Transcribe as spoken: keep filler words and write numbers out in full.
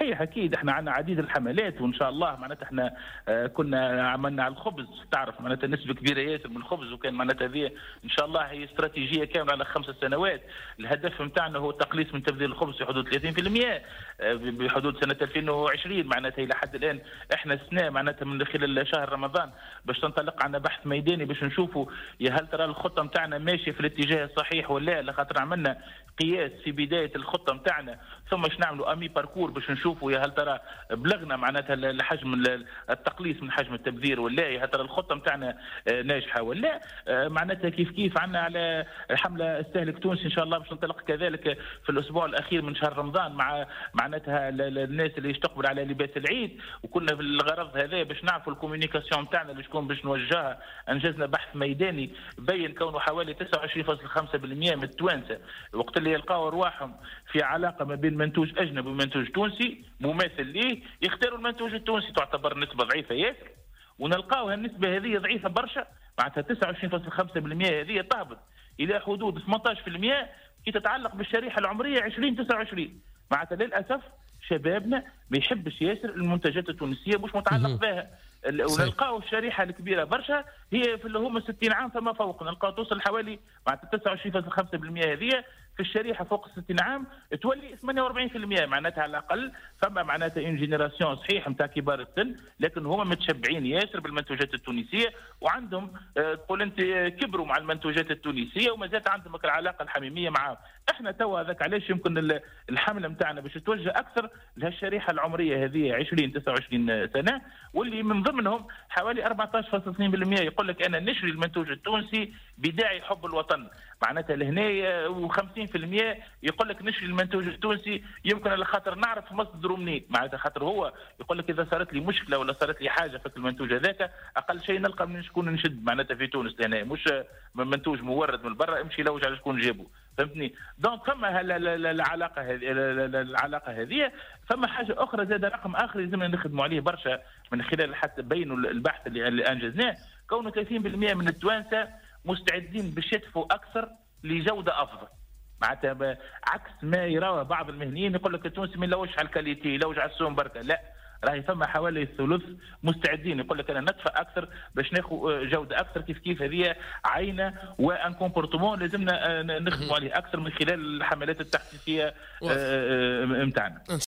صحيح اكيد احنا عندنا عديد الحملات وان شاء الله معناتها احنا اه كنا عملنا على الخبز، تعرف معناتها نسبه كبيره ياسر من الخبز، وكان معناتها هذه ان شاء الله هي استراتيجيه كامله على خمس سنوات. الهدف نتاعنا هو التقليص من تبذير الخبز في حدود ثلاثين بالمئة اه بحدود سنه ألفين وعشرين. معناتها الى حد الان احنا سنه معناتها من خلال شهر رمضان باش تنطلق عنا بحث ميداني باش نشوفوا يا هل ترى الخطه نتاعنا ماشيه في الاتجاه الصحيح ولا لا، خاطر عملنا قياس في بدايه الخطه نتاعنا ثم باش نعملوا امي باركور باش نشوفوا يا هل ترى بلغنا معناتها الحجم التقليص من حجم التبذير ولا، يا هل ترى الخطه نتاعنا ناجحه ولا. معناتها كيف كيف عندنا على حمله استهلك تونسي ان شاء الله باش ننطلق كذلك في الاسبوع الاخير من شهر رمضان مع معناتها الناس اللي تقبل على لباس العيد، وكنا في الغرض هذا باش نعرفوا الكوميونيكاسيون نتاعنا اللي شكون باش نوجهها. انجزنا بحث ميداني بين كونه حوالي تسعة وعشرين فاصلة خمسة بالمئة من التوانسه وقت اللي يلقاو ارواحهم في علاقه ما بين منتوج اجنبي ومنتوج تونسي مماثل ليه يختاروا المنتوج التونسي، تعتبر نسبه ضعيفه ياسر، ونلقاو هالنسبه هذه ضعيفه برشا، معناتها تسعة وعشرين فاصلة خمسة بالمئة هذه تهبط الى حدود ثمانية عشر بالمئة كي تتعلق بالشريحه العمريه عشرين تسعة وعشرين. معناتها للاسف شبابنا ما يحبش ياسر المنتجات التونسيه مش متعلق بها، ونلقاو الشريحه الكبيره برشا هي في اللي هم ستين عام فما فوق، نلقاو توصل حوالي معناتها تسعة وعشرين فاصلة خمسة بالمئة هذه في الشريحه فوق ستين عام تولي ثمانية وأربعين بالمئة. معناتها على الاقل فما معناتها اون جينيراسيون صحيح نتاع كبار السن، لكن هما متشبعين ياسر بالمنتوجات التونسيه وعندهم تقول انت كبروا مع المنتوجات التونسيه وما زالت عندهم العلاقه الحميميه معاهم. احنا توا هذاك علاش يمكن الحمله نتاعنا باش توجه اكثر لهالشريحه العمريه هذه عشرين تسعة وعشرين سنه، واللي من ضمنهم حوالي أربعة عشر فاصلة اثنين بالمئة يقول لك انا نشري المنتوج التونسي بداعي حب الوطن. معناتها لهنا وخمسين بالمئة يقول لك نشري المنتوج التونسي يمكن على خاطر نعرف مصدره منين، معناتها خاطر هو يقول لك اذا صارت لي مشكله ولا صارت لي حاجه في المنتوج هذاك اقل شيء نلقى من شكون نشد معناتها في تونس لهنا، مش منتوج مورد من برا امشي لوج على شكون جابه، فهمتني؟ دونك فما العلاقه هذه العلاقه هذه. فما حاجه اخرى زاد رقم اخر لازمنا نخدموا عليه برشا من خلال حتى بينوا البحث اللي انجزناه، كونه ثلاثين بالمئة من التوانسه مستعدين باش يدفعوا اكثر لجوده افضل. معناتها عكس ما يراه بعض المهنيين يقول لك التونسي ما يلوجش على الكاليتي يلوج على السوم بركه، لا راهي فما حوالي الثلث مستعدين يقول لك انا ندفع اكثر باش ناخذ جوده اكثر. كيف كيف هذه عينه وان كومبورتمون لازمنا نخدموا عليه اكثر من خلال الحملات التحفيزيه نتاعنا.